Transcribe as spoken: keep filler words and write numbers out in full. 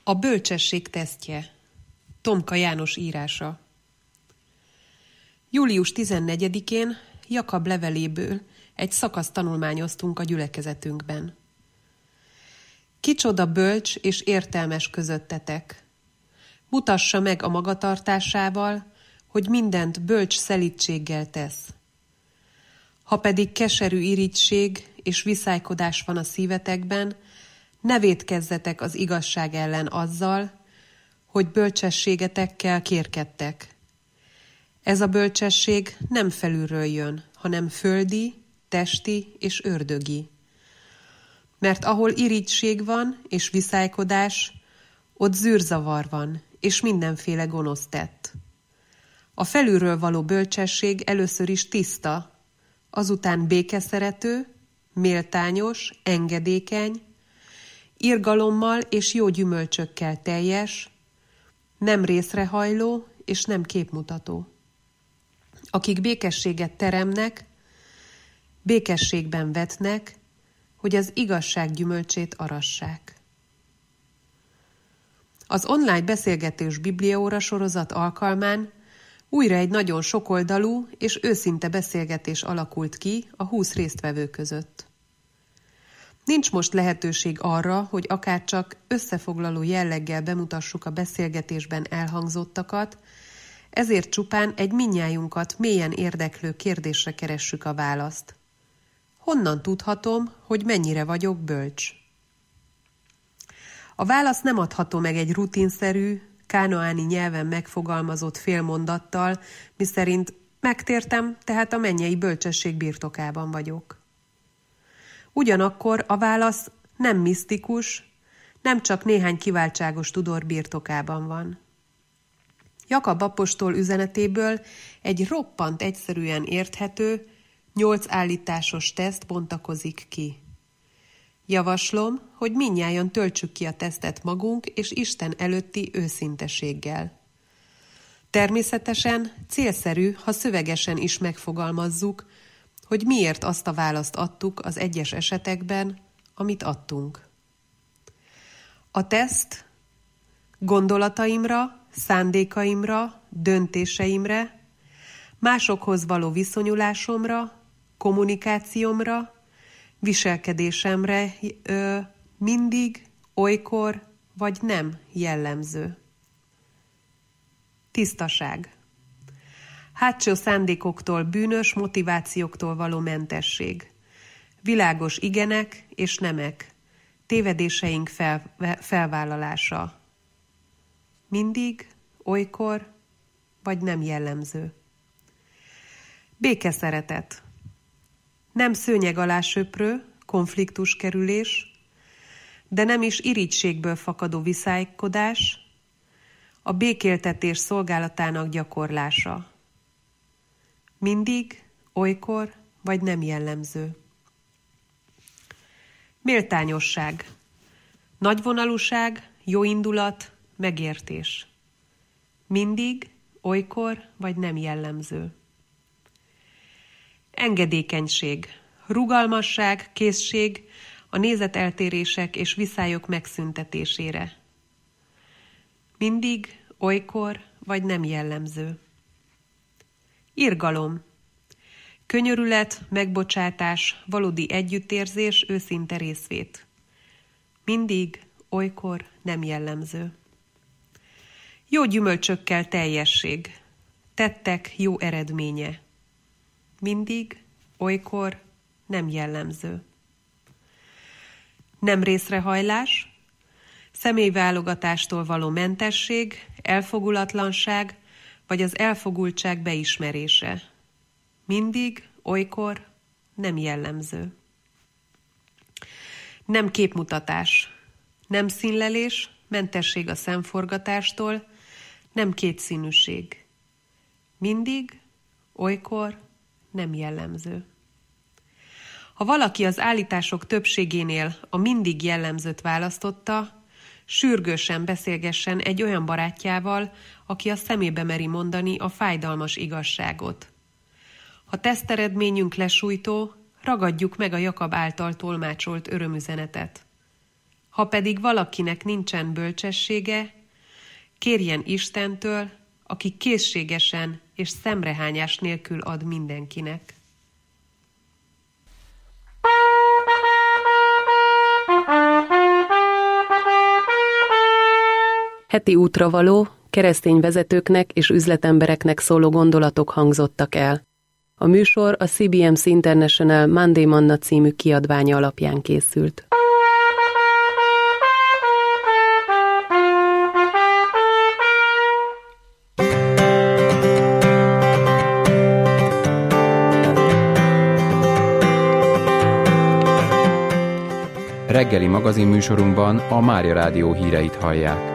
A bölcsesség tesztje. Tomka János írása. július tizennegyedikén Jakab leveléből egy szakaszt tanulmányoztunk a gyülekezetünkben. Kicsoda bölcs és értelmes közöttetek. Mutassa meg a magatartásával, hogy mindent bölcs szelídséggel tesz. Ha pedig keserű irigység és viszálykodás van a szívetekben, ne vétkezzetek az igazság ellen azzal, hogy bölcsességetekkel kérkedtek. Ez a bölcsesség nem felülről jön, hanem földi, testi és ördögi. Mert ahol irigység van és viszálykodás, ott zűrzavar van, és mindenféle gonosz tett. A felülről való bölcsesség először is tiszta, azután békeszerető, méltányos, engedékeny, irgalommal és jó gyümölcsökkel teljes, nem részrehajló és nem képmutató. Akik békességet teremnek, békességben vetnek, hogy az igazság gyümölcsét arassák. Az online beszélgetős bibliaóra sorozat alkalmán újra egy nagyon sokoldalú és őszinte beszélgetés alakult ki a húsz résztvevő között. Nincs most lehetőség arra, hogy akárcsak összefoglaló jelleggel bemutassuk a beszélgetésben elhangzottakat, ezért csupán egy mindnyájunkat mélyen érdeklő kérdésre keressük a választ. Honnan tudhatom, hogy mennyire vagyok bölcs? A válasz nem adható meg egy rutinszerű, kánaáni nyelven megfogalmazott félmondattal, miszerint megtértem, tehát a mennyei bölcsesség birtokában vagyok. Ugyanakkor a válasz nem misztikus, nem csak néhány kiváltságos tudor birtokában van. Jakab apostol üzenetéből egy roppant egyszerűen érthető, nyolc állításos teszt bontakozik ki. Javaslom, hogy mindnyájan töltsük ki a tesztet magunk és Isten előtti őszinteséggel. Természetesen célszerű, ha szövegesen is megfogalmazzuk, hogy miért azt a választ adtuk az egyes esetekben, amit adtunk. A teszt gondolataimra, szándékaimra, döntéseimre, másokhoz való viszonyulásomra, kommunikációmra, viselkedésemre ö, mindig, olykor vagy nem jellemző. Tisztaság. Hátsó szándékoktól, bűnös motivációktól való mentesség. Világos igenek és nemek. Tévedéseink fel, felvállalása. Mindig, olykor vagy nem jellemző. Békeszeretet. Nem szőnyeg alá söprő, konfliktuskerülés, de nem is irigységből fakadó viszálykodás, a békéltetés szolgálatának gyakorlása. Mindig, olykor vagy nem jellemző. Méltányosság. Nagyvonalúság, jóindulat, megértés. Mindig, olykor vagy nem jellemző. Engedékenység. Rugalmasság, készség a nézeteltérések és viszályok megszüntetésére. Mindig, olykor vagy nem jellemző. Irgalom. Könyörület, megbocsátás, valódi együttérzés, őszinte részvét. Mindig, olykor nem jellemző. Jó gyümölcsökkel teljesség. Tettek jó eredménye. Mindig, olykor nem jellemző. Nem részrehajlás, személyválogatástól való mentesség, elfogulatlanság vagy az elfogultság beismerése. Mindig, olykor nem jellemző. Nem képmutatás, nem színlelés, mentesség a szemforgatástól, nem kétszínűség. Mindig, olykor nem jellemző. Ha valaki az állítások többségénél a mindig jellemzőt választotta, sürgősen beszélgessen egy olyan barátjával, aki a szemébe meri mondani a fájdalmas igazságot. Ha teszteredményünk lesújtó, ragadjuk meg a Jakab által tolmácsolt örömüzenetet. Ha pedig valakinek nincsen bölcsessége, kérjen Istentől, aki készségesen és szemrehányás nélkül ad mindenkinek. Heti útravaló, keresztény vezetőknek és üzletembereknek szóló gondolatok hangzottak el. A műsor a cé bé em cé International Monday Manna című kiadványa alapján készült. Reggeli magazinműsorunkban a Mária Rádió híreit hallják.